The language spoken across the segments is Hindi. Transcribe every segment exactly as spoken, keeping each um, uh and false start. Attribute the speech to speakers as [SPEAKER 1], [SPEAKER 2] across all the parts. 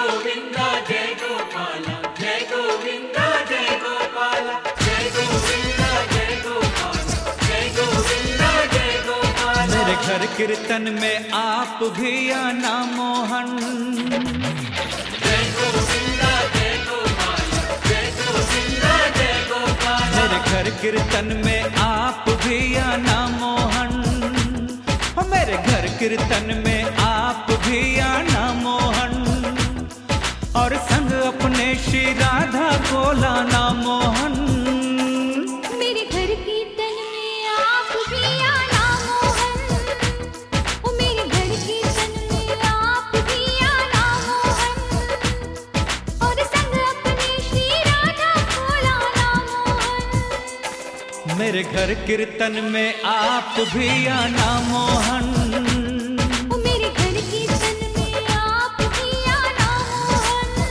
[SPEAKER 1] गोविंदा जय गोपाला, जय गोविंदा जय गोपाला, जय गोविंदा जय गोपाला, जय गोविंदा जय गोपाला।
[SPEAKER 2] मेरे घर कीर्तन में आप भी आना मोहन।
[SPEAKER 1] जय गोविंदा जय गोपाला, जय गोविंदा जय गोपाला।
[SPEAKER 2] मेरे घर कीर्तन में आप भी आना मोहन। हो मेरे घर कीर्तन में आप भी आना मोहन। और संग अपने श्री राधा को लाना मोहन।
[SPEAKER 3] मेरे घर कीर्तन में आप भी आना मोहन। ओ मेरे घर कीर्तन में आप भी आना मोहन। और संग अपने श्री राधा को लाना मोहन।
[SPEAKER 2] मेरे घर कीर्तन में आप भी आना मोहन।
[SPEAKER 3] ओ मेरे घर कीर्तन में आप भी आना मोहन।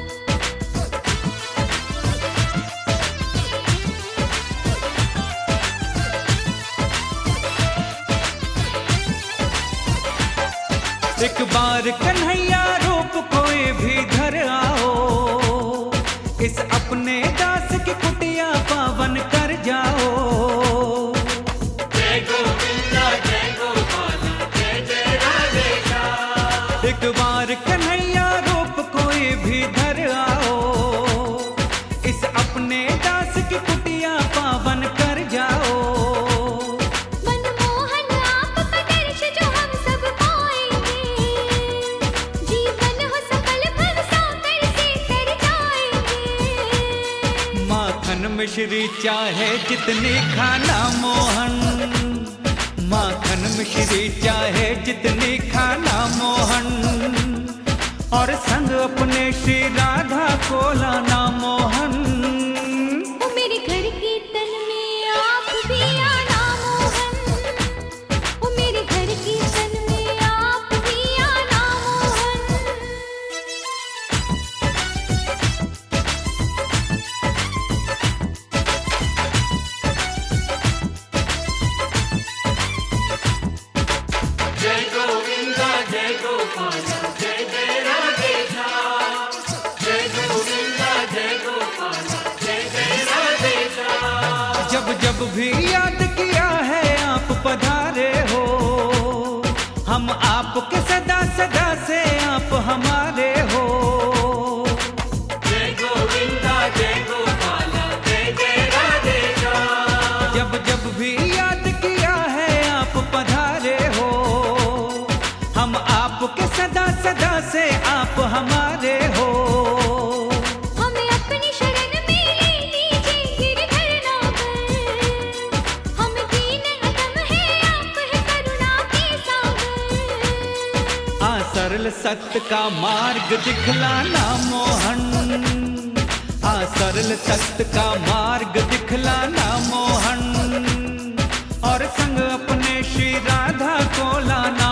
[SPEAKER 2] एक बार कन्हैया रूप कोई भी धर आओ। इस अपने दास की कुटिया पावन कर जाओ।
[SPEAKER 1] जय गोविंदा जय गोपाला, जय जय राधे श्याम।
[SPEAKER 2] एक बार कन्हैया रूप कोई भी धर आओ। इस अपने दास की कुटिया पावन कर जाओ।
[SPEAKER 3] मनमोहन आपका दर्श जो हम सब पाएंगे। जीवन हो सफल भव सागर से तर जाएंगे।
[SPEAKER 2] माखन मिश्री चाहे जितनी खाना मोहन। माखन मिश्री चाहे जितनी खाना मोहन। और संग अपने श्री राधा को लाना मोहन।
[SPEAKER 3] ओ मेरे घर कीर्तन में आप भी आना मोहन। ओ मेरे घर कीर्तन में आप भी आना मोहन।
[SPEAKER 1] जय गोविंदा जय गोपाला, जय जय राधे श्याम। जय गोविंदा जय गोपाला, जय जय राधे श्याम।
[SPEAKER 2] जब जब भी याद किया है आप पधारे हो। हम आपके सदा सदा से आप हमारे हो।
[SPEAKER 1] जय गोविंदा जय गोपाला, जय जय राधे श्याम।
[SPEAKER 2] जब जब भी याद किया है आप पधारे हो। हम आपके सदा सदा से आप हमारे हो।
[SPEAKER 3] हमें अपनी शरण में ले लीजिए गिरधर नागर। हम दीन अदम है आप है करुणा के सागर।
[SPEAKER 2] आ सरल सत्य का मार्ग दिखलाना मोहन। आ सरल सत्य का मार्ग दिखलाना मोहन। और संग अपने श्री राधा को लाना